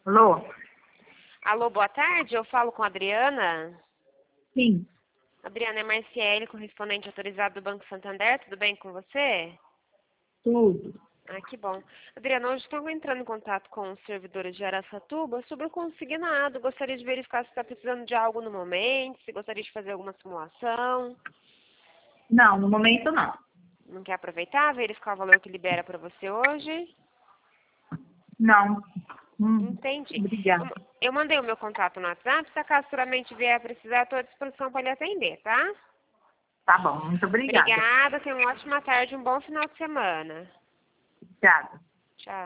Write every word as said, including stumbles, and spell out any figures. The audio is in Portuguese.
Alô? Alô, boa tarde. Eu falo com a Adriana. Sim, Adriana, é Marciele, correspondente autorizado do Banco Santander. Tudo bem com você? tudo. Ah, que bom. Adriana, hoje estou entrando em contato com os servidores de Araçatuba sobre o consignado. Gostaria de verificar se está precisando de algo no momento, se gostaria de fazer alguma simulação. Não, no momento não. Não quer aproveitar, verificar o valor que libera para você hoje? Não. Hum, Entendi. obrigada. Eu, eu mandei o meu contato no WhatsApp. Se acaso futuramente vier a precisar, estou à disposição para lhe atender, tá? Tá bom, muito obrigada. Obrigada, tenha uma ótima tarde, um bom final de semana. Obrigada. Tchau.